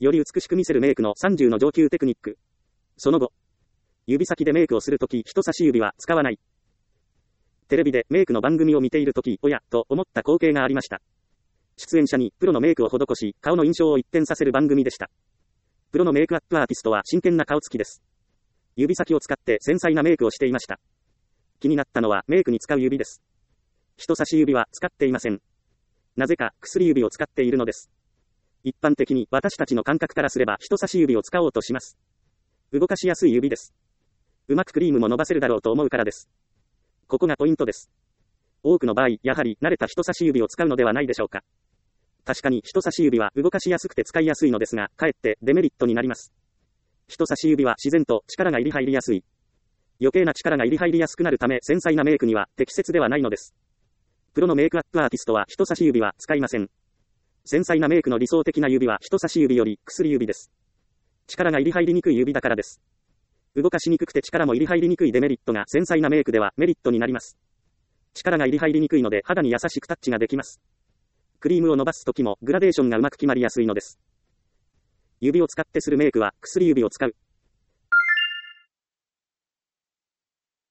より美しく見せるメイクの30の上級テクニック。その後、指先でメイクをするとき人差し指は使わない。テレビでメイクの番組を見ているとき、おや、と思った光景がありました。出演者にプロのメイクを施し、顔の印象を一転させる番組でした。プロのメイクアップアーティストは真剣な顔つきです。指先を使って繊細なメイクをしていました。気になったのはメイクに使う指です。人差し指は使っていません。なぜか薬指を使っているのです。一般的に私たちの感覚からすれば人差し指を使おうとします。動かしやすい指です。うまくクリームも伸ばせるだろうと思うからです。ここがポイントです。多くの場合、やはり慣れた人差し指を使うのではないでしょうか。確かに人差し指は動かしやすくて使いやすいのですが、かえってデメリットになります。人差し指は自然と力が入り入りやすい。余計な力が入り入りやすくなるため繊細なメイクには適切ではないのです。プロのメイクアップアーティストは人差し指は使いません。繊細なメイクの理想的な指は人差し指より薬指です。力が入り入りにくい指だからです。動かしにくくて力も入り入りにくいデメリットが繊細なメイクではメリットになります。力が入り入りにくいので肌に優しくタッチができます。クリームを伸ばすときもグラデーションがうまく決まりやすいのです。指を使ってするメイクは薬指を使う。